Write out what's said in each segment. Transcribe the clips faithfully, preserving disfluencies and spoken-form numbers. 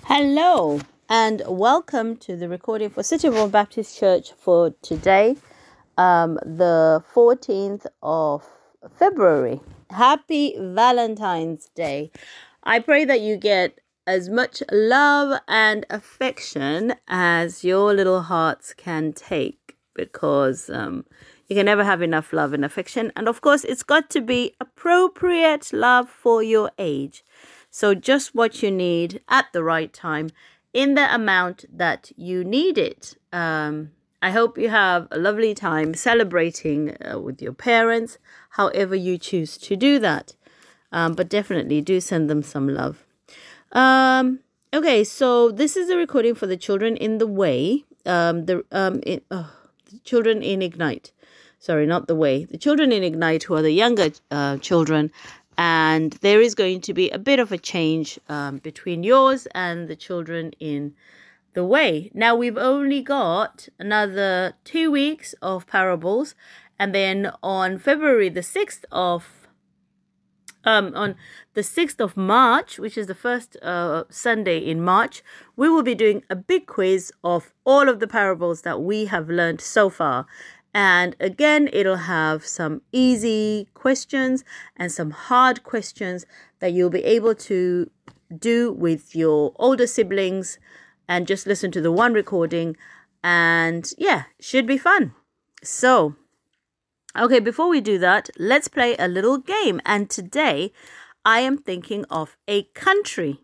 Hello and welcome to the recording for City World Baptist Church for today, um, the fourteenth of February. Happy Valentine's Day. I pray that you get as much love and affection as your little hearts can take, because um, you can never have enough love and affection. And of course, it's got to be appropriate love for your age. So just what you need at the right time in the amount that you need it. Um, I hope you have a lovely time celebrating uh, with your parents, however you choose to do that. Um, but definitely do send them some love. Um, okay, so this is a recording for the children in the way. Um, the um, in, oh, the children in Ignite. Sorry, not the way. The children in Ignite, who are the younger uh, children. And there is going to be a bit of a change um, between yours and the children in the way. Now, we've only got another two weeks of parables. And then on February the sixth of, um, on the sixth of March, which is the first uh, Sunday in March, we will be doing a big quiz of all of the parables that we have learned so far. And again, it'll have some easy questions and some hard questions that you'll be able to do with your older siblings and just listen to the one recording. And yeah, should be fun. So, okay, before we do that, let's play a little game. And today I am thinking of a country.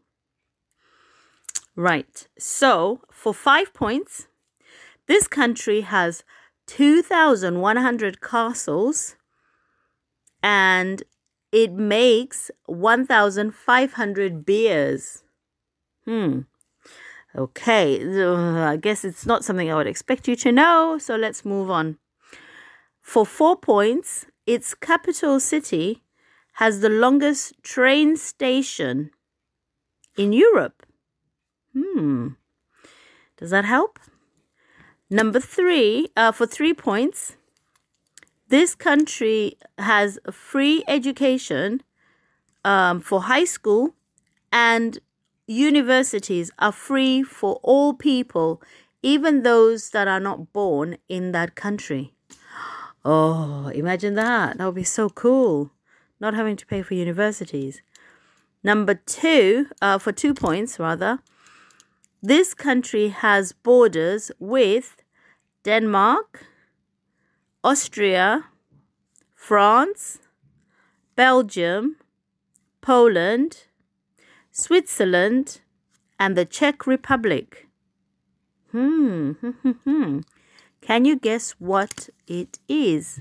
Right. So for five points, this country has two thousand one hundred castles, and it makes one thousand five hundred beers. Hmm. Okay, uh, I guess it's not something I would expect you to know, so let's move on. For four points, its capital city has the longest train station in Europe. Hmm. Does that help? Number three, uh, for three points, this country has a free education um, for high school, and universities are free for all people, even those that are not born in that country. Oh, imagine that. That would be so cool, not having to pay for universities. Number two, uh, for two points rather, this country has borders with Denmark, Austria, France, Belgium, Poland, Switzerland, and the Czech Republic. Hmm. Can you guess what it is?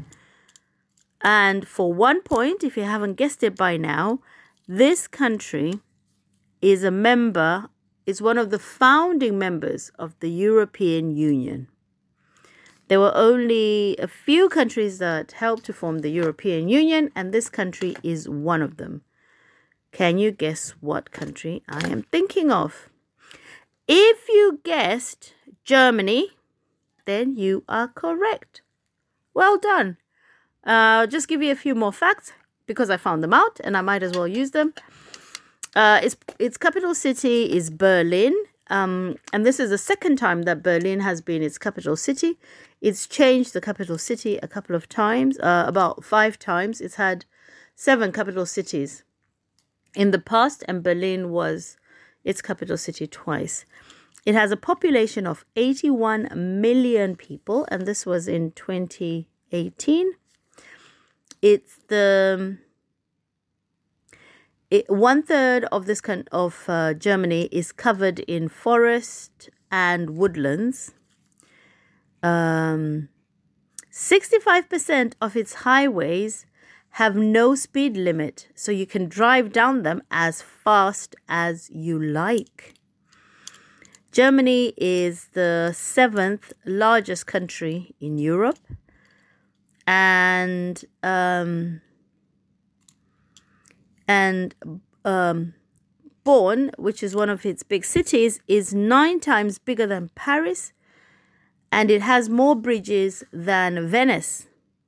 And for one point, if you haven't guessed it by now, this country is a member, is one of the founding members of the European Union. There were only a few countries that helped to form the European Union, and this country is one of them. Can you guess what country I am thinking of? If you guessed Germany, then you are correct. Well done. Uh, I'll just give you a few more facts because I found them out and I might as well use them. Uh, its, its capital city is Berlin. Um, and this is the second time that Berlin has been its capital city. It's changed the capital city a couple of times, uh, about five times. It's had seven capital cities in the past, and Berlin was its capital city twice. It has a population of eighty-one million people, and this was in twenty eighteen. It's the It, one third of this con- of uh, Germany is covered in forest and woodlands. Um, sixty-five percent of its highways have no speed limit, so you can drive down them as fast as you like. Germany is the seventh largest country in Europe, and um, and um, Bonn, which is one of its big cities, is nine times bigger than Paris, and it has more bridges than Venice.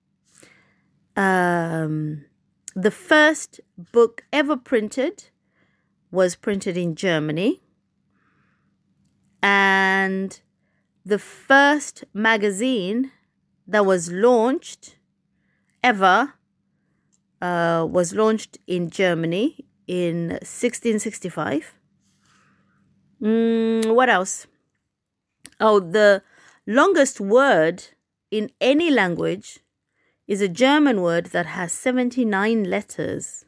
Um, the first book ever printed was printed in Germany. And the first magazine that was launched ever uh, was launched in Germany in sixteen sixty-five. Mm, what else? Oh, the longest word in any language is a German word that has seventy-nine letters.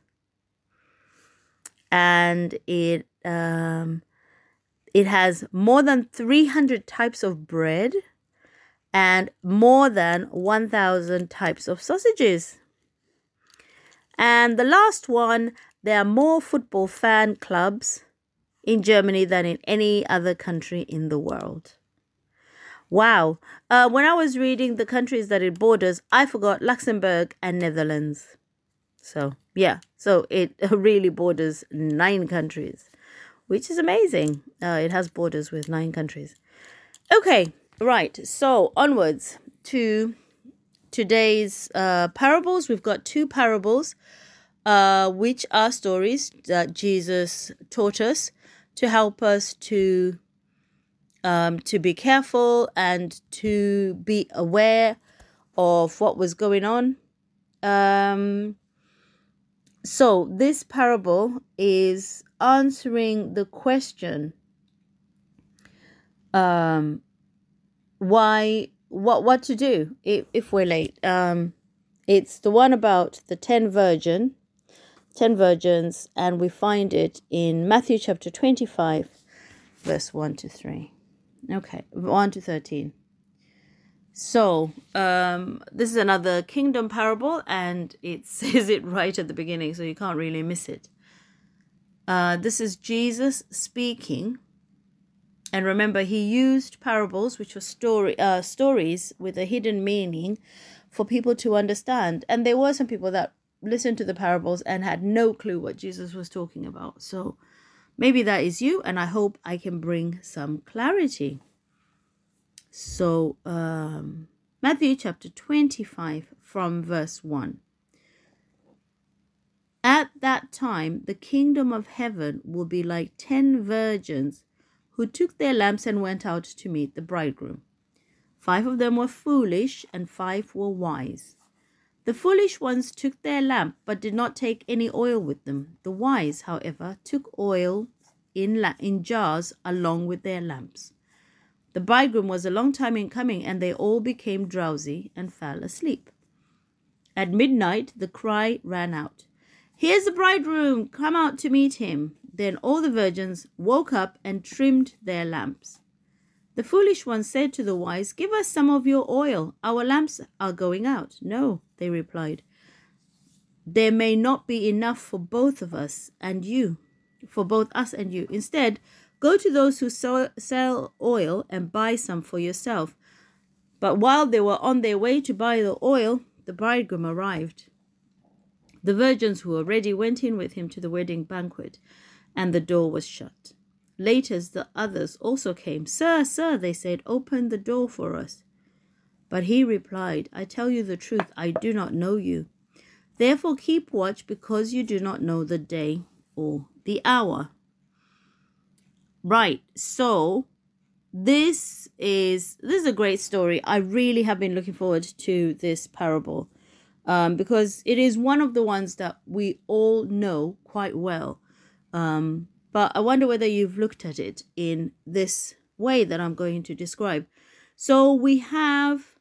And it um, it has more than three hundred types of bread and more than one thousand types of sausages. And the last one, there are more football fan clubs in Germany than in any other country in the world. Wow. Uh, when I was reading the countries that it borders, I forgot Luxembourg and Netherlands. So, yeah. So it really borders nine countries, which is amazing. Uh, it has borders with nine countries. Okay, right. So onwards to today's uh, parables. We've got two parables, uh, which are stories that Jesus taught us to help us to um, to be careful and to be aware of what was going on. Um, so this parable is answering the question, um, why, what, what to do if, if we're late. Um, it's the one about the ten virgin, ten virgins, and we find it in Matthew chapter twenty-five, verse one to three. Okay, one to thirteen. So, um, this is another kingdom parable, and it says it right at the beginning, so you can't really miss it. Uh, this is Jesus speaking. And remember, he used parables, which were story uh, stories with a hidden meaning for people to understand. And there were some people that listened to the parables and had no clue what Jesus was talking about. So maybe that is you, and I hope I can bring some clarity. So um, Matthew chapter twenty-five from verse one. At that time, the kingdom of heaven will be like ten virgins who took their lamps and went out to meet the bridegroom. Five of them were foolish and five were wise. The foolish ones took their lamp but did not take any oil with them. The wise, however, took oil in, la- in jars along with their lamps. The bridegroom was a long time in coming, and they all became drowsy and fell asleep. At midnight, the cry ran out, "Here's the bridegroom, come out to meet him." Then all the virgins woke up and trimmed their lamps. The foolish ones said to the wise, "Give us some of your oil. Our lamps are going out." "No," they replied. "There may not be enough for both of us and you, for both us and you. Instead, go to those who sell oil and buy some for yourself." But while they were on their way to buy the oil, the bridegroom arrived. The virgins who were ready went in with him to the wedding banquet, and the door was shut. Later, the others also came. "Sir, sir," they said, "open the door for us." But he replied, "I tell you the truth, I do not know you. Therefore keep watch, because you do not know the day or the hour." Right, so this is this is a great story. I really have been looking forward to this parable um, because it is one of the ones that we all know quite well. Um, but I wonder whether you've looked at it in this way that I'm going to describe. So we have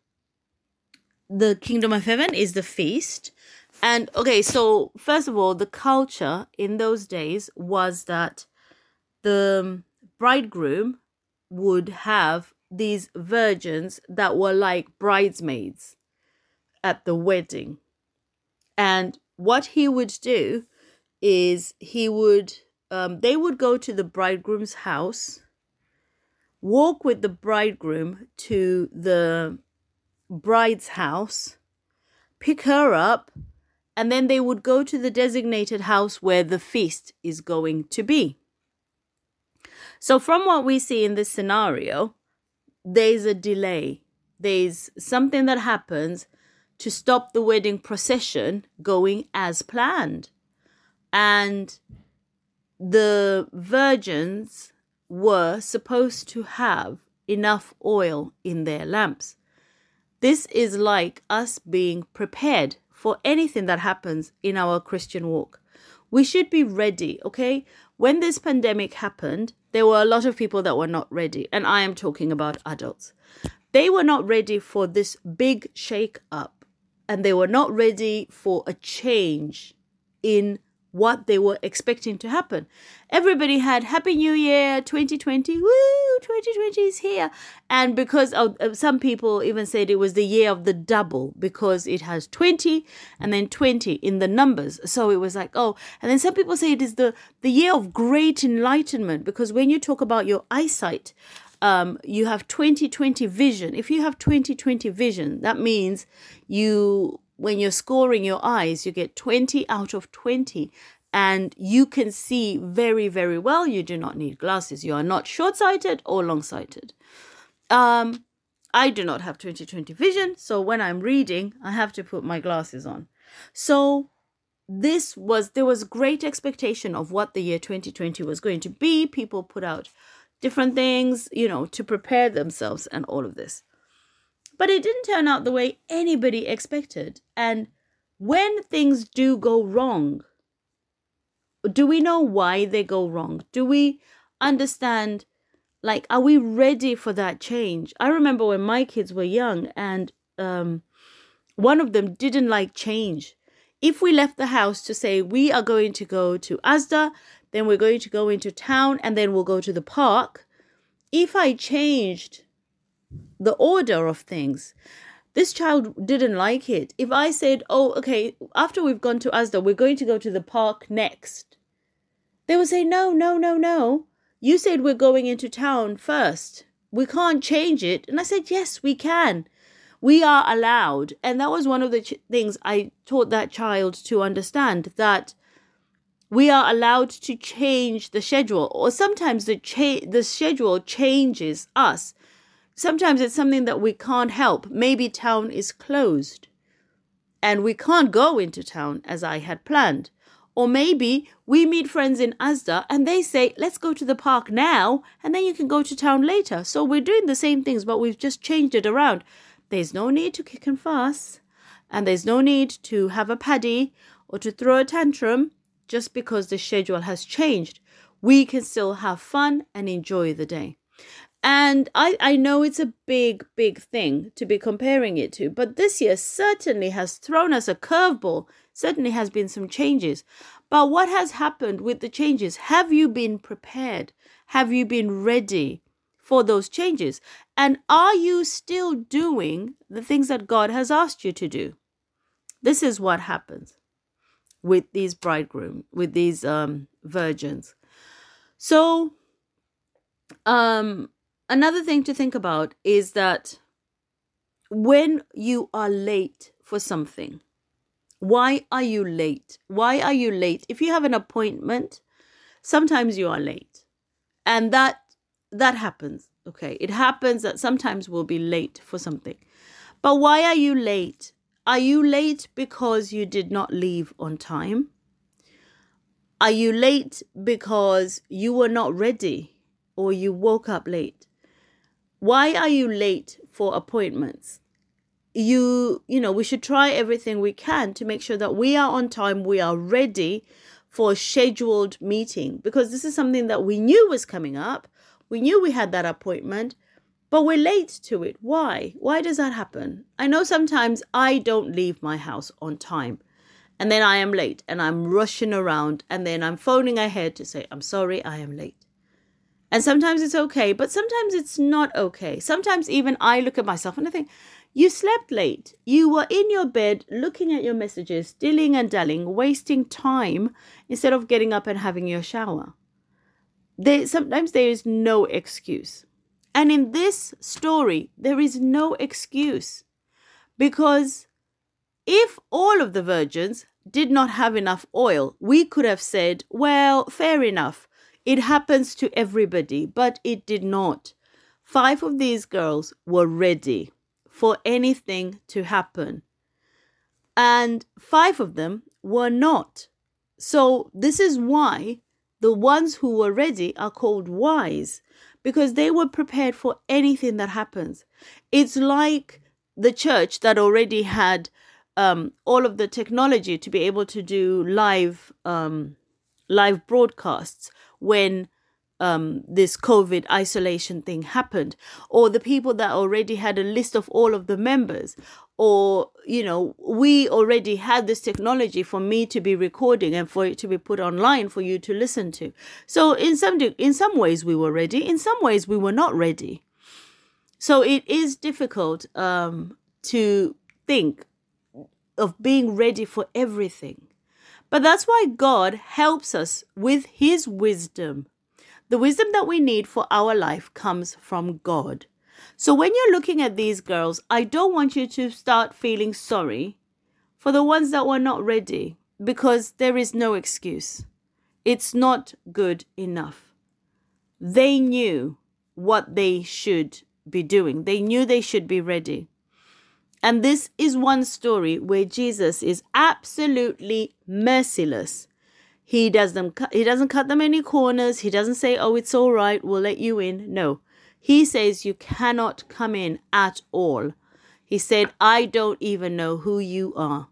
the kingdom of heaven is the feast. And okay, so first of all, the culture in those days was that the bridegroom would have these virgins that were like bridesmaids at the wedding. And what he would do is he would, um, they would go to the bridegroom's house, walk with the bridegroom to the bride's house, pick her up, and then they would go to the designated house where the feast is going to be. So from what we see in this scenario, there's a delay. There's something that happens to stop the wedding procession going as planned. And the virgins were supposed to have enough oil in their lamps. This is like us being prepared for anything that happens in our Christian walk. We should be ready, okay? When this pandemic happened, there were a lot of people that were not ready, and I am talking about adults. They were not ready for this big shake up, and they were not ready for a change in what they were expecting to happen. Everybody had Happy New Year twenty twenty. Woo, twenty twenty is here. And because of, uh, some people even said it was the year of the double, because it has twenty and then twenty in the numbers. So it was like, oh, and then some people say it is the, the year of great enlightenment, because when you talk about your eyesight, um, you have twenty twenty vision. If you have twenty twenty vision, that means you, when you're scoring your eyes, you get twenty out of twenty, and you can see very, very well. You do not need glasses. You are not short-sighted or long-sighted. Um, I do not have twenty twenty vision, so when I'm reading, I have to put my glasses on. So this was, there was great expectation of what the year twenty twenty was going to be. People put out different things, you know, to prepare themselves and all of this. But it didn't turn out the way anybody expected. And when things do go wrong, do we know why they go wrong? Do we understand, like, are we ready for that change? I remember when my kids were young, and um, one of them didn't like change. If we left the house to say, we are going to go to Asda, then we're going to go into town, and then we'll go to the park. If I changed the order of things, this child didn't like it. If I said, oh, okay, after we've gone to Asda, we're going to go to the park next, they would say, no, no, no, no. You said we're going into town first. We can't change it. And I said, yes, we can. We are allowed. And that was one of the ch- things I taught that child to understand, that we are allowed to change the schedule, or sometimes the cha- the schedule changes us. Sometimes it's something that we can't help. Maybe town is closed and we can't go into town as I had planned. Or maybe we meet friends in Asda and they say, let's go to the park now and then you can go to town later. So we're doing the same things, but we've just changed it around. There's no need to kick and fuss, and there's no need to have a paddy or to throw a tantrum just because the schedule has changed. We can still have fun and enjoy the day. And I, I know it's a big, big thing to be comparing it to, but this year certainly has thrown us a curveball, certainly has been some changes. But what has happened with the changes? Have you been prepared? Have you been ready for those changes? And are you still doing the things that God has asked you to do? This is what happens with these bridegrooms, with these um, virgins. So, um, another thing to think about is that when you are late for something, why are you late? Why are you late? If you have an appointment, sometimes you are late. And that that happens. Okay, it happens that sometimes we'll be late for something. But why are you late? Are you late because you did not leave on time? Are you late because you were not ready or you woke up late? Why are you late for appointments? You, you know, we should try everything we can to make sure that we are on time, we are ready for a scheduled meeting, because this is something that we knew was coming up. We knew we had that appointment, but we're late to it. Why? Why does that happen? I know sometimes I don't leave my house on time, and then I am late and I'm rushing around, and then I'm phoning ahead to say, I'm sorry, I am late. And sometimes it's okay, but sometimes it's not okay. Sometimes even I look at myself and I think, you slept late. You were in your bed looking at your messages, dilling and dallying, wasting time instead of getting up and having your shower. There, sometimes there is no excuse. And in this story, there is no excuse. Because if all of the virgins did not have enough oil, we could have said, well, fair enough. It happens to everybody, but it did not. Five of these girls were ready for anything to happen, and five of them were not. So this is why the ones who were ready are called wise because they were prepared for anything that happens. It's like the church that already had um, all of the technology to be able to do live um, live broadcasts when um, this COVID isolation thing happened, or the people that already had a list of all of the members, or, you know, we already had this technology for me to be recording and for it to be put online for you to listen to. So in some in some ways we were ready, in some ways we were not ready. So it is difficult um, to think of being ready for everything. But that's why God helps us with his wisdom. The wisdom that we need for our life comes from God. So when you're looking at these girls, I don't want you to start feeling sorry for the ones that were not ready, because there is no excuse. It's not good enough. They knew what they should be doing. They knew they should be ready. And this is one story where Jesus is absolutely merciless. He doesn't, he doesn't cut them any corners. He doesn't say, oh, it's all right, we'll let you in. No, he says you cannot come in at all. He said, I don't even know who you are.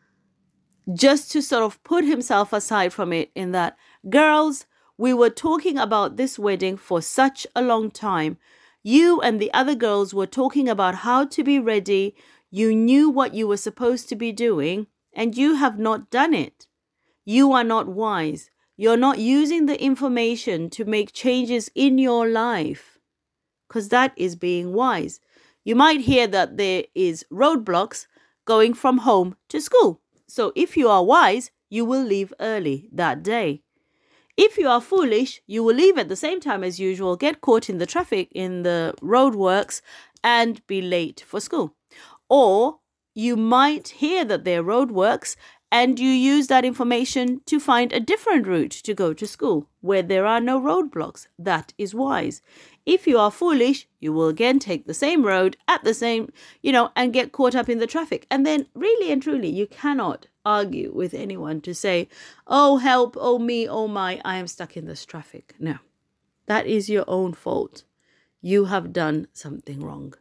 Just to sort of put himself aside from it in that, girls, we were talking about this wedding for such a long time. You and the other girls were talking about how to be ready. You knew what you were supposed to be doing, and you have not done it. You are not wise. You're not using the information to make changes in your life, because that is being wise. You might hear that there is roadblocks going from home to school. So if you are wise, you will leave early that day. If you are foolish, you will leave at the same time as usual, get caught in the traffic, in the roadworks, and be late for school. Or you might hear that there are roadworks and you use that information to find a different route to go to school where there are no roadblocks. That is wise. If you are foolish, you will again take the same road at the same, you know, and get caught up in the traffic. And then really and truly, you cannot argue with anyone to say, oh, help, oh, me, oh, my, I am stuck in this traffic. No, that is your own fault. You have done something wrong.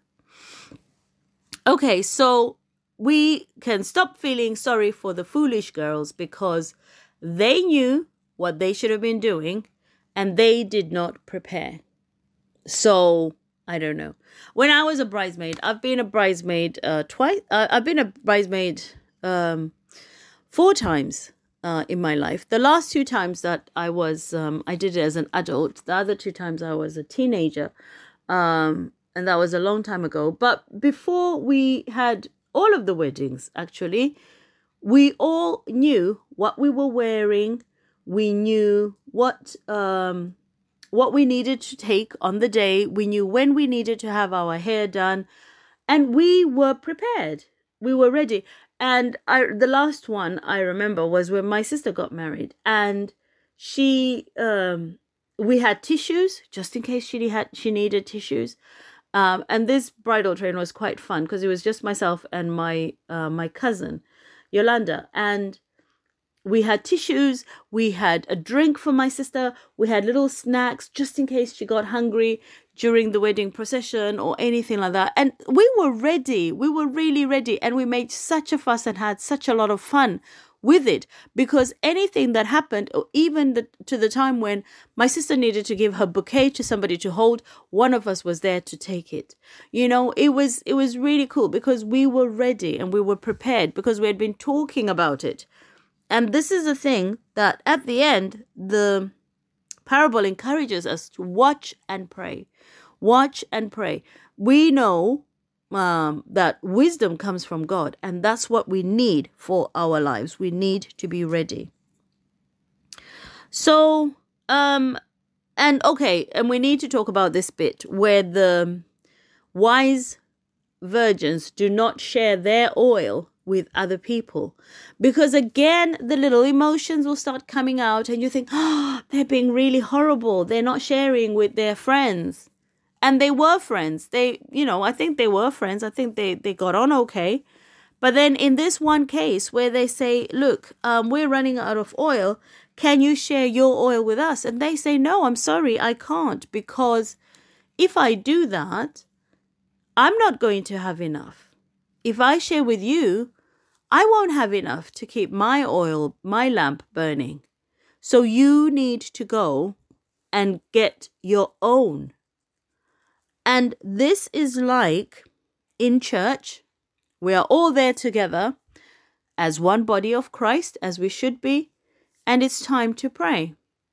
Okay, so we can stop feeling sorry for the foolish girls because they knew what they should have been doing and they did not prepare. So, I don't know. When I was a bridesmaid, I've been a bridesmaid uh, twice. Uh, I've been a bridesmaid um, four times uh, in my life. The last two times that I was, um, I did it as an adult. The other two times I was a teenager. Um, and that was a long time ago. But before we had all of the weddings, actually, we all knew what we were wearing. We knew what um, what we needed to take on the day. We knew when we needed to have our hair done. And we were prepared. We were ready. And I, the last one I remember was when my sister got married. And she, um, we had tissues, just in case she had she needed tissues. Um, and this bridal train was quite fun because it was just myself and my uh, my cousin, Yolanda. And we had tissues, we had a drink for my sister, we had little snacks just in case she got hungry during the wedding procession or anything like that. And we were ready. We were really ready. And we made such a fuss and had such a lot of fun with it, because anything that happened, or even the, to the time when my sister needed to give her bouquet to somebody to hold, one of us was there to take it. You know, it was it was really cool because we were ready and we were prepared because we had been talking about it. And this is the thing that at the end, the parable encourages us to watch and pray. Watch and pray. We know um, that wisdom comes from God, and that's what we need for our lives. We need to be ready. So, um, and okay, and we need to talk about this bit where the wise virgins do not share their oil with other people, because again the little emotions will start coming out and you think, oh, they're being really horrible, they're not sharing with their friends. And they were friends. They, you know, I think they were friends. I think they they got on okay. But then in this one case where they say, look, um we're running out of oil, can you share your oil with us? And they say, no, I'm sorry, I can't, because if I do that, I'm not going to have enough. If I share with you, I won't have enough to keep my oil, my lamp burning. So you need to go and get your own. And this is like in church. We are all there together as one body of Christ, as we should be, and it's time to pray.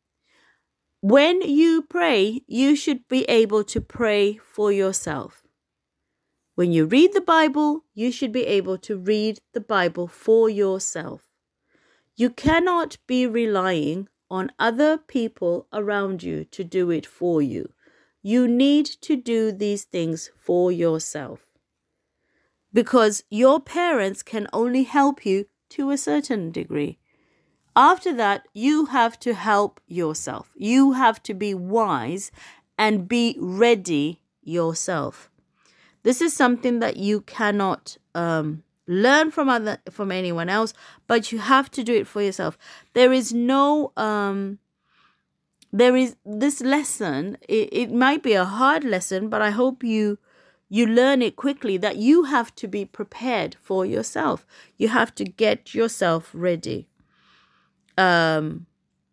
When you pray, you should be able to pray for yourself. When you read the Bible, you should be able to read the Bible for yourself. You cannot be relying on other people around you to do it for you. You need to do these things for yourself. Because your parents can only help you to a certain degree. After that, you have to help yourself. You have to be wise and be ready yourself. This is something that you cannot um, learn from other from anyone else, but you have to do it for yourself. There is no, um, there is this lesson. It, it might be a hard lesson, but I hope you you learn it quickly, that you have to be prepared for yourself. You have to get yourself ready. Um.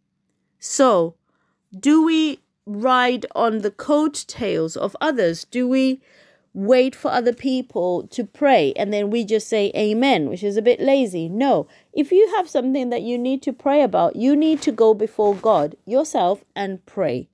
So, do we ride on the coattails of others? Do we wait for other people to pray and then we just say amen, which is a bit lazy? No. If you have something that you need to pray about, you need to go before God yourself and pray.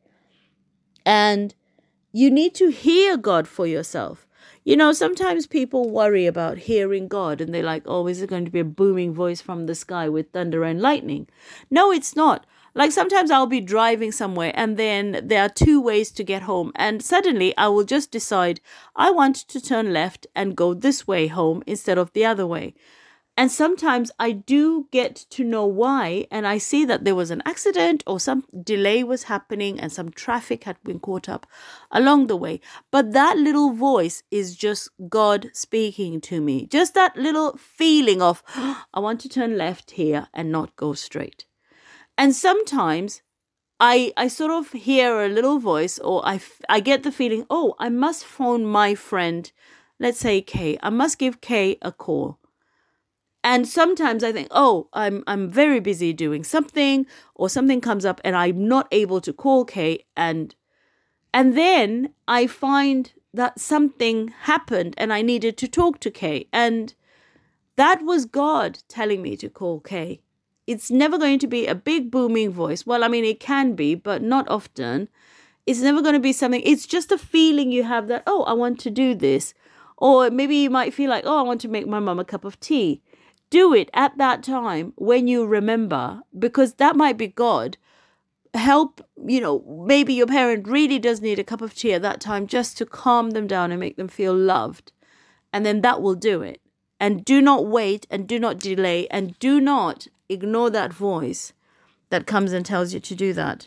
And you need to hear God for yourself. You know, sometimes people worry about hearing God and they're like, oh, is it going to be a booming voice from the sky with thunder and lightning? No, it's not. Like sometimes I'll be driving somewhere and then there are two ways to get home. And suddenly I will just decide I want to turn left and go this way home instead of the other way. And sometimes I do get to know why, and I see that there was an accident or some delay was happening and some traffic had been caught up along the way. But that little voice is just God speaking to me. Just that little feeling of, oh, I want to turn left here and not go straight. And sometimes I I sort of hear a little voice, or I, I get the feeling, oh, I must phone my friend, let's say Kay. I must give Kay a call. And sometimes I think, oh, I'm I'm very busy doing something, or something comes up and I'm not able to call Kay. And and then I find that something happened and I needed to talk to Kay. And that was God telling me to call Kay. It's never going to be a big booming voice. Well, I mean, it can be, but not often. It's never going to be something. It's just a feeling you have that, oh, I want to do this. Or maybe you might feel like, oh, I want to make my mum a cup of tea. Do it at that time when you remember, because that might be God. Help, you know, maybe your parent really does need a cup of tea at that time just to calm them down and make them feel loved. And then that will do it. And do not wait and do not delay and do not ignore that voice that comes and tells you to do that.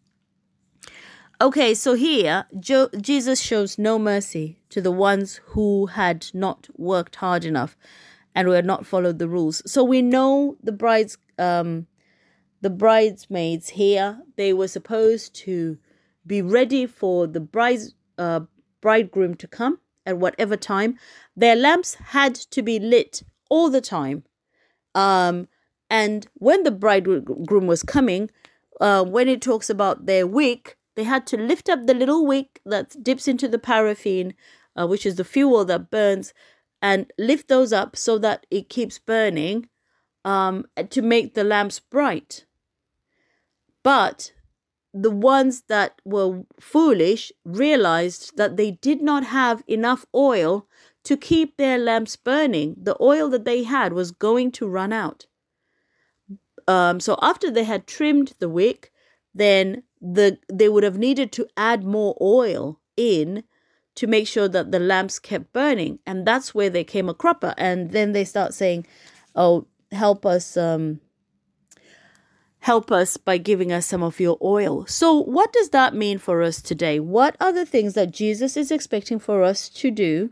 Okay, so here, Jo- Jesus shows no mercy to the ones who had not worked hard enough and who had not followed the rules. So we know the brides, um, the bridesmaids here, they were supposed to be ready for the brides, uh, bridegroom to come at whatever time. Their lamps had to be lit all the time. Um, and when the bridegroom was coming, uh, when it talks about their wick, they had to lift up the little wick that dips into the paraffin, uh, which is the fuel that burns, and lift those up so that it keeps burning, um, to make the lamps bright. But the ones that were foolish realized that they did not have enough oil to keep their lamps burning. The oil that they had was going to run out. Um, so after they had trimmed the wick, then the they would have needed to add more oil in to make sure that the lamps kept burning. And that's where they came a cropper. And then they start saying, oh, help us, um, help us by giving us some of your oil. So what does that mean for us today? What are the things that Jesus is expecting for us to do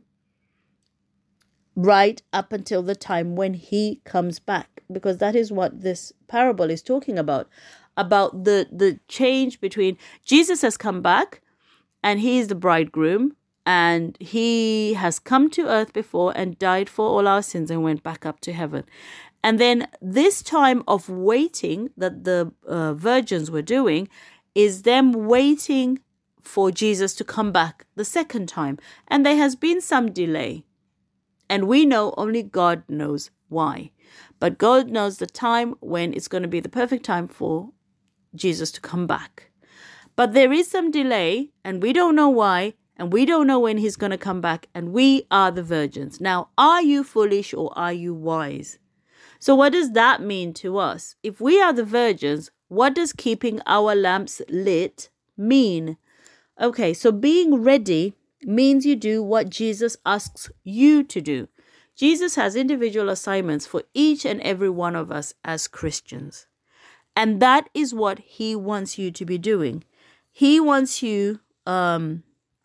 right up until the time when he comes back? Because that is what this parable is talking about. about the, the change between Jesus has come back and he is the bridegroom and he has come to earth before and died for all our sins and went back up to heaven. And then this time of waiting that the uh, virgins were doing is them waiting for Jesus to come back the second time. And there has been some delay. And we know only God knows why. But God knows the time when it's going to be the perfect time for Jesus to come back. But there is some delay and we don't know why. And we don't know when he's going to come back. And we are the virgins. Now, are you foolish or are you wise? So what does that mean to us? If we are the virgins, what does keeping our lamps lit mean? Okay, so being ready means you do what Jesus asks you to do. Jesus has individual assignments for each and every one of us as Christians. And that is what he wants you to be doing. He wants you um,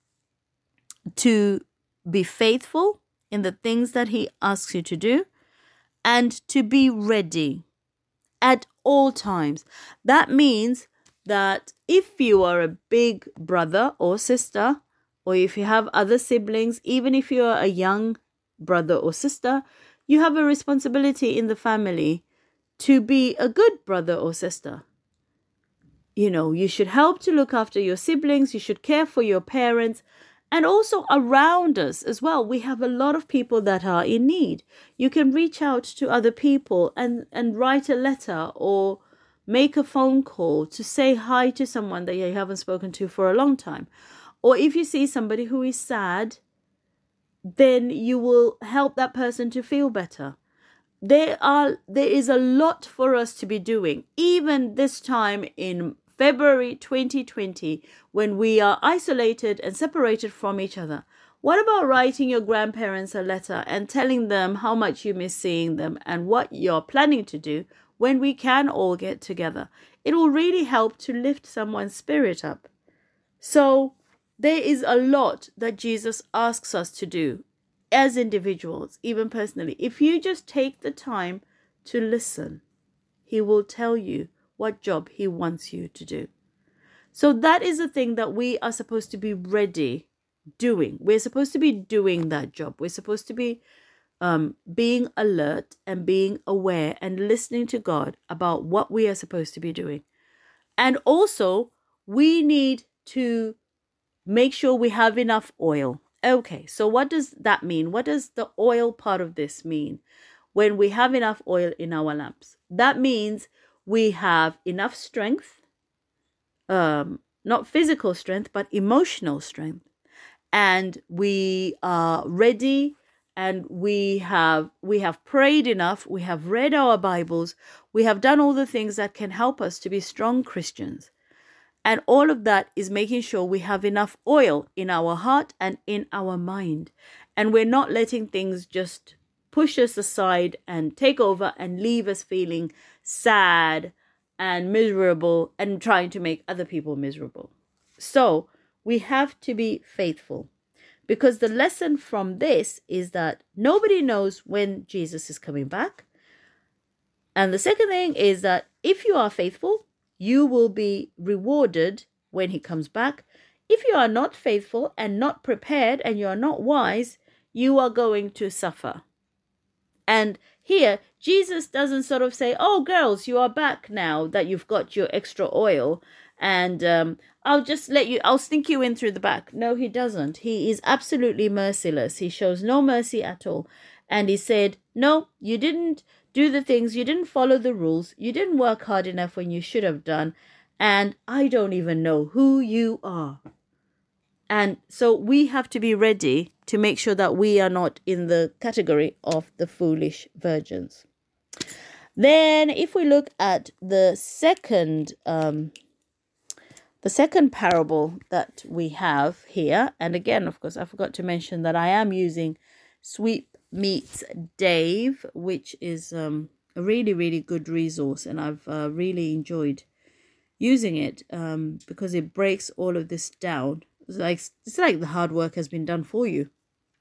to be faithful in the things that he asks you to do and to be ready at all times. That means that if you are a big brother or sister, or if you have other siblings, even if you are a young brother or sister, you have a responsibility in the family to be a good brother or sister. You know, you should help to look after your siblings, you should care for your parents, and also around us as well. We have a lot of people that are in need. You can reach out to other people and, and write a letter or make a phone call to say hi to someone that you haven't spoken to for a long time. Or if you see somebody who is sad, then you will help that person to feel better. There are there is a lot for us to be doing, even this time in February twenty twenty, when we are isolated and separated from each other. What about writing your grandparents a letter and telling them how much you miss seeing them and what you're planning to do when we can all get together? It will really help to lift someone's spirit up. So there is a lot that Jesus asks us to do as individuals, even personally. If you just take the time to listen, he will tell you what job he wants you to do. So that is the thing that we are supposed to be ready doing. We're supposed to be doing that job. We're supposed to be um, being alert and being aware and listening to God about what we are supposed to be doing. And also, we need to make sure we have enough oil. Okay, so what does that mean? What does the oil part of this mean? When we have enough oil in our lamps, that means we have enough strength, um, not physical strength, but emotional strength. And we are ready and we have we have prayed enough, we have read our Bibles, we have done all the things that can help us to be strong Christians. And all of that is making sure we have enough oil in our heart and in our mind. And we're not letting things just push us aside and take over and leave us feeling sad and miserable and trying to make other people miserable. So we have to be faithful, because the lesson from this is that nobody knows when Jesus is coming back. And the second thing is that if you are faithful, you will be rewarded when he comes back. If you are not faithful and not prepared and you are not wise, you are going to suffer. And here, Jesus doesn't sort of say, oh, girls, you are back now that you've got your extra oil. And um, I'll just let you, I'll sneak you in through the back. No, he doesn't. He is absolutely merciless. He shows no mercy at all. And he said, no, you didn't do the things, you didn't follow the rules, you didn't work hard enough when you should have done, and I don't even know who you are. And so we have to be ready to make sure that we are not in the category of the foolish virgins. Then if we look at the second um, the second parable that we have here, and again, of course, I forgot to mention that I am using Sweet Meets Dave, which is um, a really, really good resource, and I've uh, really enjoyed using it um, because it breaks all of this down. It's like, it's like the hard work has been done for you.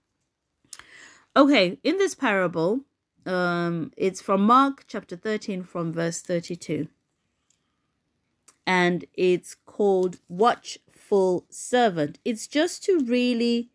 Okay, in this parable, um, it's from Mark chapter thirteen from verse thirty-two. and it's called watchful servant. It's just to really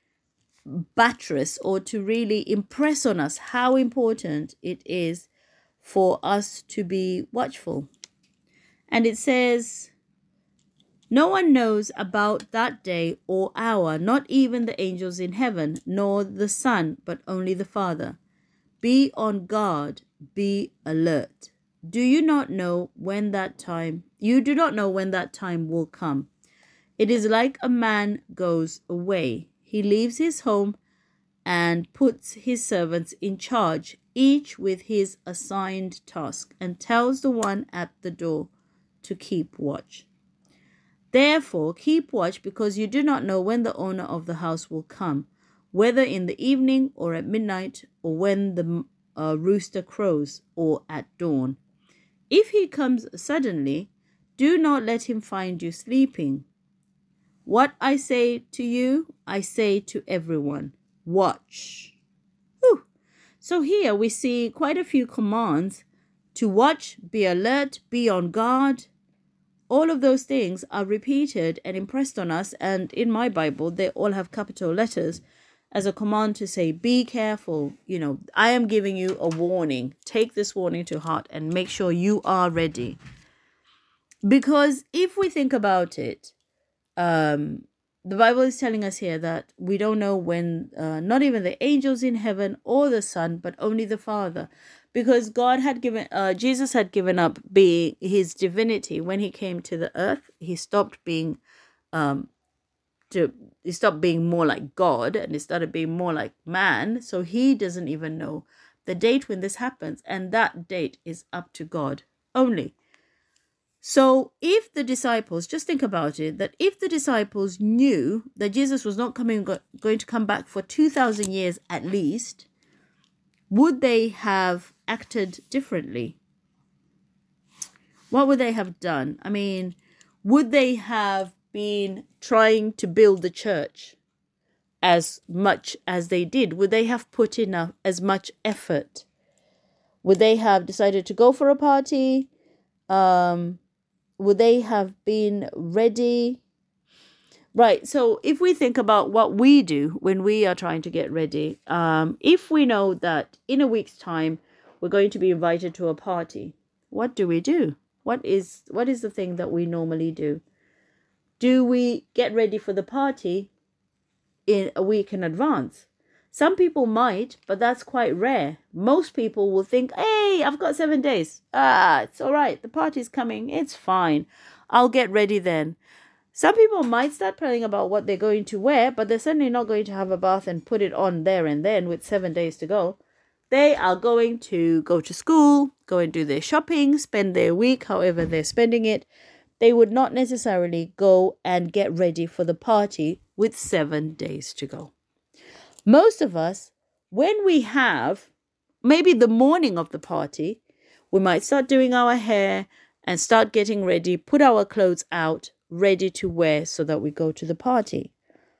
buttress or to really impress on us how important it is for us to be watchful. And it says, no one knows about that day or hour, not even the angels in heaven, nor the Son, but only the Father. Be on guard, be alert. Do you not know when that time, you do not know when that time will come. It is like a man goes away. He leaves his home and puts his servants in charge, each with his assigned task, and tells the one at the door to keep watch. Therefore, keep watch, because you do not know when the owner of the house will come, whether in the evening or at midnight, or when the uh, rooster crows, or at dawn. If he comes suddenly, do not let him find you sleeping. What I say to you, I say to everyone, watch. Whew. So here we see quite a few commands to watch, be alert, be on guard. All of those things are repeated and impressed on us, and in my Bible, they all have capital letters as a command to say, be careful. You know, I am giving you a warning. Take this warning to heart and make sure you are ready. Because if we think about it, um, the Bible is telling us here that we don't know when, uh, not even the angels in heaven or the Son, but only the Father. Because God had given, uh, Jesus had given up being his divinity when he came to the earth. He stopped being, um, to he stopped being more like God, and he started being more like man. So he doesn't even know the date when this happens, and that date is up to God only. So if the disciples, just think about it, that if the disciples knew that Jesus was not coming, going to come back for two thousand years at least, would they have acted differently? What would they have done? I mean, would they have been trying to build the church as much as they did? Would they have put in a, as much effort? Would they have decided to go for a party? Um, would they have been ready? Right. So if we think about what we do when we are trying to get ready, um, if we know that in a week's time we're going to be invited to a party, what do we do? What is what is the thing that we normally do? Do we get ready for the party in a week in advance? Some people might, but that's quite rare. Most people will think, hey, I've got seven days. Ah, it's all right. The party's coming. It's fine. I'll get ready then. Some people might start planning about what they're going to wear, but they're certainly not going to have a bath and put it on there and then with seven days to go. They are going to go to school, go and do their shopping, spend their week, however they're spending it. They would not necessarily go and get ready for the party with seven days to go. Most of us, when we have maybe the morning of the party, we might start doing our hair and start getting ready, put our clothes out, ready to wear so that we go to the party.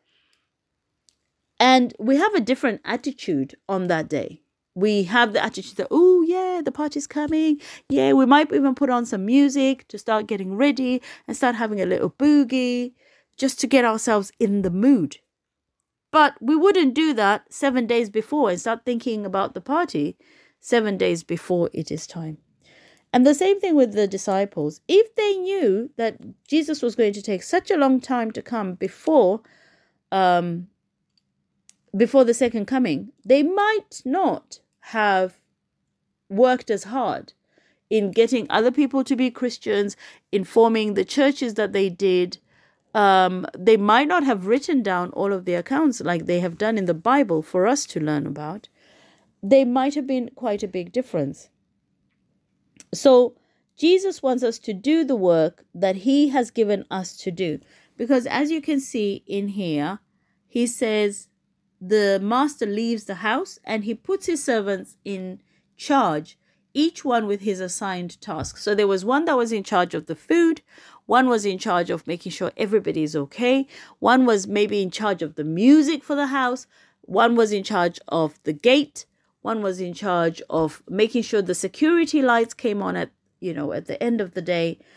And we have a different attitude on that day. We have the attitude that, oh, yeah, the party's coming. Yeah, we might even put on some music to start getting ready and start having a little boogie just to get ourselves in the mood. But we wouldn't do that seven days before and start thinking about the party seven days before it is time. And the same thing with the disciples. If they knew that Jesus was going to take such a long time to come before, um, before the second coming, they might not have worked as hard in getting other people to be Christians, in forming the churches that they did. Um, they might not have written down all of the accounts like they have done in the Bible for us to learn about. They might have been quite a big difference. So Jesus wants us to do the work that he has given us to do. Because as you can see in here, he says the master leaves the house and he puts his servants in charge, each one with his assigned task. So there was one that was in charge of the food. One was in charge of making sure everybody is okay. One was maybe in charge of the music for the house. One was in charge of the gate. One was in charge of making sure the security lights came on at, you know, at the end of the day.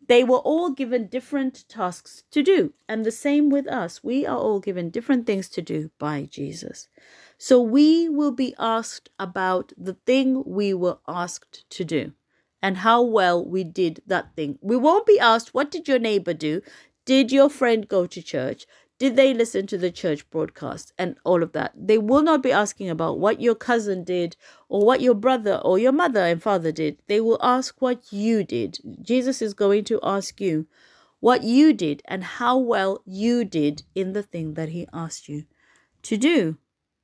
They were all given different tasks to do. And the same with us. We are all given different things to do by Jesus. So we will be asked about the thing we were asked to do and how well we did that thing. We won't be asked, what did your neighbor do? Did your friend go to church? Did they listen to the church broadcast and all of that? They will not be asking about what your cousin did or what your brother or your mother and father did. They will ask what you did. Jesus is going to ask you what you did and how well you did in the thing that he asked you to do.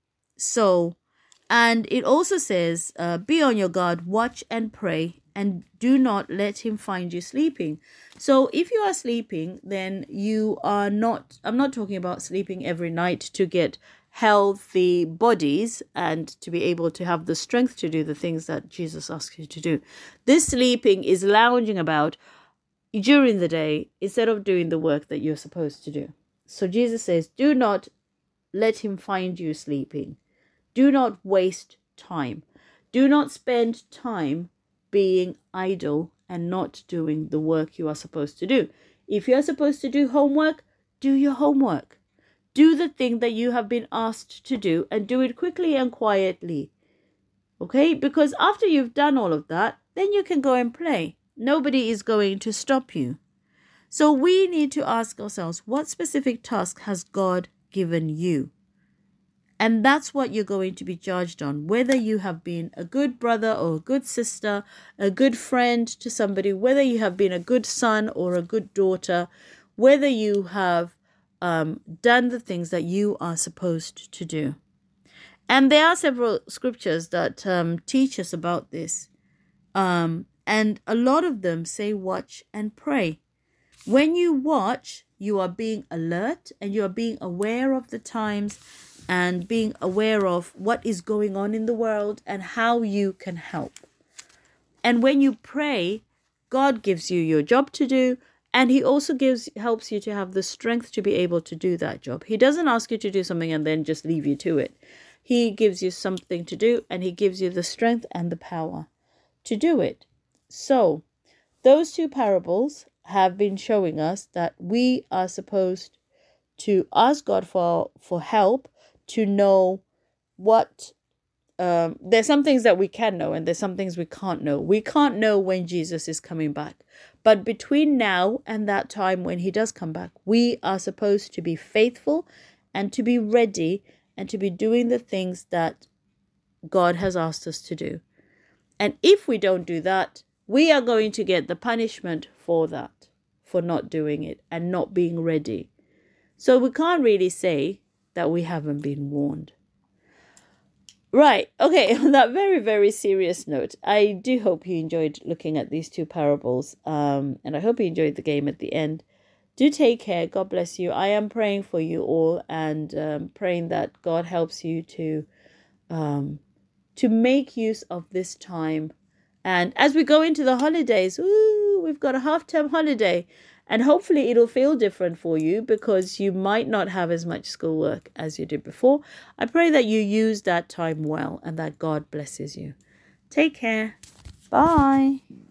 So, and it also says, uh, be on your guard, watch and pray, and do not let him find you sleeping. So if you are sleeping, then you are not, I'm not talking about sleeping every night to get healthy bodies and to be able to have the strength to do the things that Jesus asks you to do. This sleeping is lounging about during the day instead of doing the work that you're supposed to do. So Jesus says, do not let him find you sleeping. Do not waste time. Do not spend time being idle and not doing the work you are supposed to do. If you are supposed to do homework, do your homework. Do the thing that you have been asked to do and do it quickly and quietly. Okay? Because after you've done all of that, then you can go and play. Nobody is going to stop you. So we need to ask ourselves, what specific task has God given you? And that's what you're going to be judged on, whether you have been a good brother or a good sister, a good friend to somebody, whether you have been a good son or a good daughter, whether you have um, done the things that you are supposed to do. And there are several scriptures that um, teach us about this. Um, and a lot of them say watch and pray. When you watch, you are being alert and you are being aware of the times and being aware of what is going on in the world and how you can help. And when you pray, God gives you your job to do, and he also gives helps you to have the strength to be able to do that job. He doesn't ask you to do something and then just leave you to it. He gives you something to do, and he gives you the strength and the power to do it. So, those two parables have been showing us that we are supposed to ask God for, for help, to know what, um, there's some things that we can know and there's some things we can't know. We can't know when Jesus is coming back. But between now and that time when he does come back, we are supposed to be faithful and to be ready and to be doing the things that God has asked us to do. And if we don't do that, we are going to get the punishment for that, for not doing it and not being ready. So we can't really say that we haven't been warned. Right. Okay. On that very, very serious note, I do hope you enjoyed looking at these two parables. Um, and I hope you enjoyed the game at the end. Do take care. God bless you. I am praying for you all and um, praying that God helps you to, um, to make use of this time. And as we go into the holidays, ooh, we've got a half-term holiday. And hopefully it'll feel different for you because you might not have as much schoolwork as you did before. I pray that you use that time well and that God blesses you. Take care. Bye.